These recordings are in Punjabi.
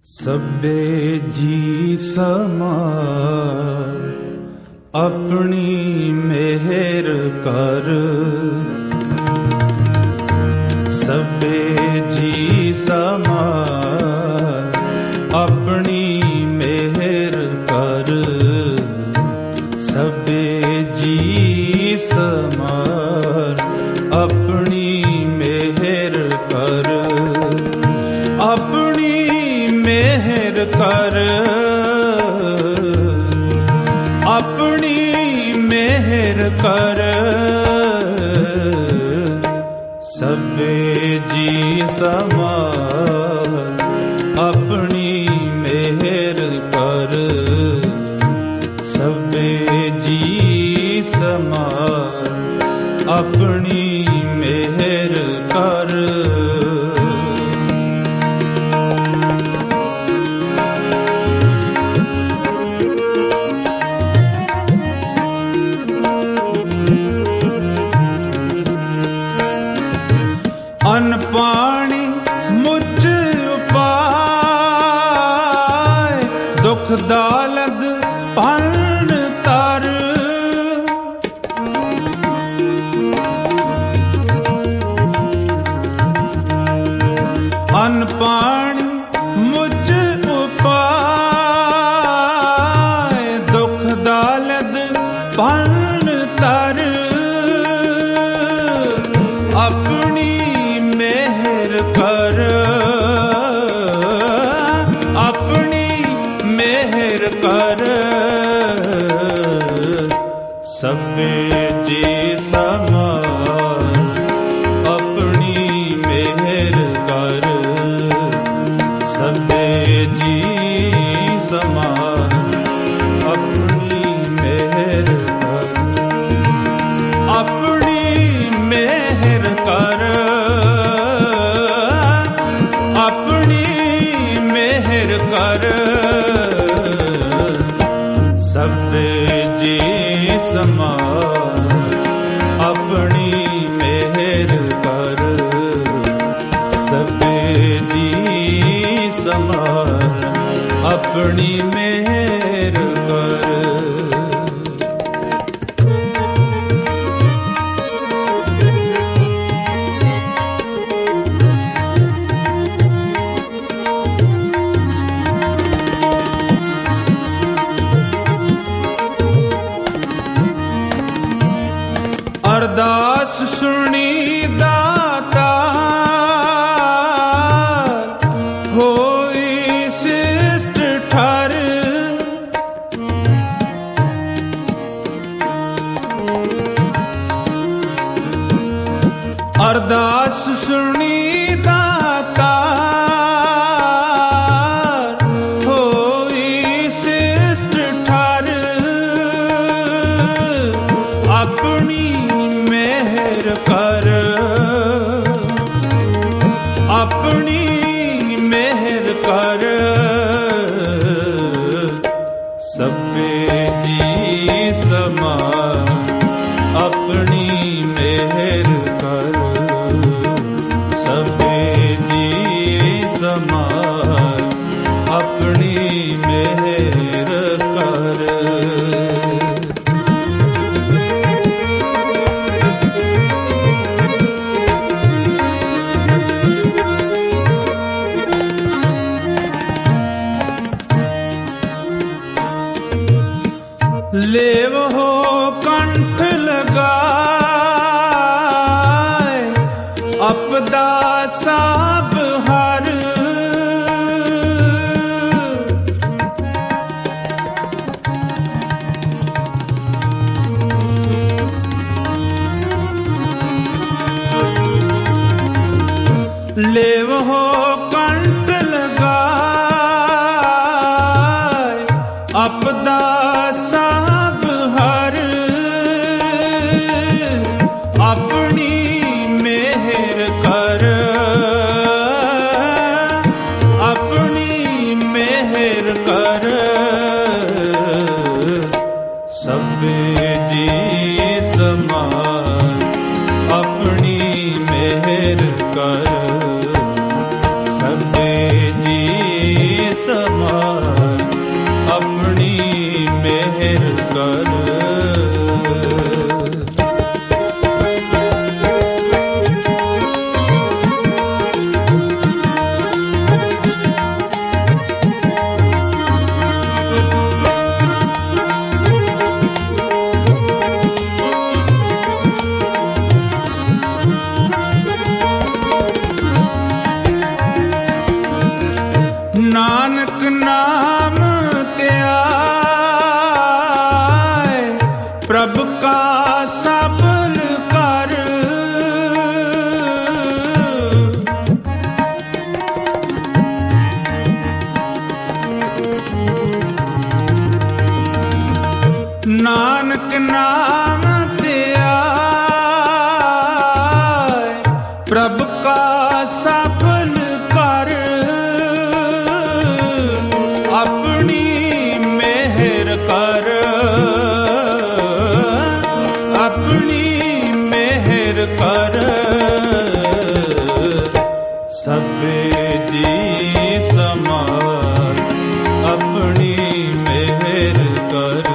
ਸਭੇ ਜੀ ਸਮਾਰ ਆਪਣੀ ਮਿਹਰ ਕਰ, ਸਭੇ ਜੀ ਸਮਾਰ ਆਪਣੀ ਮਿਹਰ ਕਰ, ਸਭੇ ਜੀ ਸਮਾਰ ਆਪਣੀ ਮਿਹਰ ਕਰ, ਆਪਣੀ ਮਿਹਰ ਕਰ, ਆਪਣੀ ਮਿਹਰ ਕਰ, ਸਭੇ ਜੀ ਸਮਾਰ ਆਪਣੀ ਮਿਹਰ ਕਰ, ਸਭੇ ਜੀ ਸਮਾਰ ਆਪਣੀ ਮਿਹਰ ਕਰ। ਅੰਨ ਪਾਣੀ ਮੁਝ ਉਪਾਏ, ਦੁਖ ਦਾਲਦ ਭੰਨ ਤਰ, ਅੰਨ ਪਾਣੀ ਮੁਝ ਉਪਾਏ, ਦੁਖ ਦਾਲਦ ਭੰਨ ਤਰ, ਆਪਣੀ ਮਿਹਰ ਕਰ, ਆਪਣੀ ਮਿਹਰ ਕਰ, ਸਭੇ ਜੀ ਸਮਾਰ ਆਪਣੀ ਮਿਹਰ ਕਰ, ਸਭੇ ਜੀ ਸਮਾਰ ਆਪਣੀ ਮਿਹਰ ਕਰ, ਆਪਣੀ ਮਿਹਰ ਕਰ, ਆਪਣੀ ਮਿਹਰ ਕਰ, ਸਭੇ ਜੀ ਸਮਾਰ ਆਪਣੀ ਮਿਹਰ ਕਰ, ਸਭੇ ਜੀ ਸਮਾਰ ਆਪਣੀ ਮਿਹਰ ਕਰ। ਅਰਦਾਸ ਸੁਣੀ ਦਾਤਾਰ, ਹੋਈ ਸਿਸ਼ਟ ਠਰ, ਅਰਦਾਸ ਸੁਣੀ ਦਾਤਾਰ, ਹੋਈ ਸਿਸ਼ਟ ਠਰ, ਆਪਣੀ ਮਿਹਰ ਕਰ, ਆਪਣੀ ਮਿਹਰ ਕਰ, ਸਭੇ ਜੀ ਸਮਾਰ ਆਪਣੀ ਮਿਹਰ ਕਰ, ਸਭੇ ਜੀ ਸਮਾਰ ਆਪਣੀ ਮਿਹਰ ਕਰ। ਲੇਵ ਹੋ ਕੰਠ ਲਗਾਏ, ਅਪਦਾ ਸਾਬ ਹਰ, ਲੇਵ ਹੋ ਕੰਠ ਲਗਾਏ, ਅਪਦਾ ਸਾਬ ਹਰ, ਆਪਣੀ ਮਿਹਰ ਕਰ, ਆਪਣੀ ਮਿਹਰ ਕਰ, ਸਭੇ ਜੀ ਸਮਾਰ ਆਪਣੀ ਮਿਹਰ ਕਰ, ਸਭੇ ਜੀ ਕਰ। ਨਾਨਕ ਨਾਮ ਧਿਆਏ ਪ੍ਰਭ ਕਾ ਸਬਲ ਕਰ। ਨਾਨਕ ਨਾਮ ਧਿਆਏ ਪ੍ਰਭ ਕਾ ਸਬਲ ਕਰ। ਆਪਣੀ ਮਿਹਰ ਕਰ, ਆਪਣੀ ਮਿਹਰ ਕਰ। ਸਭੇ ਜੀ ਸਮਾਰ ਆਪਣੀ ਮਿਹਰ ਕਰ।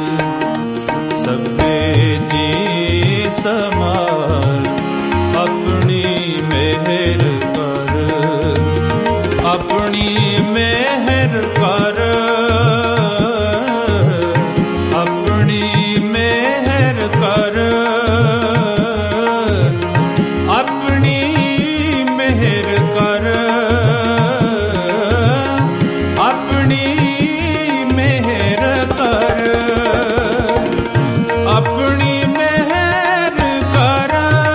ਸਭੇ ਜੀ ਸਮਾਰ ਆਪਣੀ ਮਿਹਰ ਕਰ। ਆਪਣੀ ਮਿਹਰ ਕਰ, ਆਪਣੀ ਮਿਹਰ ਕਰ। ਆਪਣੀ ਮਿਹਰ ਕਰ, ਆਪਣੀ ਮਿਹਰ ਕਰ। ਆਪਣੀ ਮਿਹਰ ਕਰ,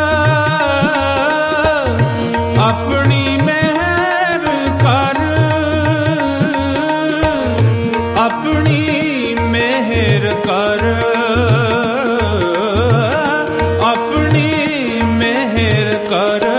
ਆਪਣੀ ਮਿਹਰ ਕਰ। ਆਪਣੀ ਮਿਹਰ ਕਰ, ਆਪਣੀ ਮਿਹਰ ਕਰ।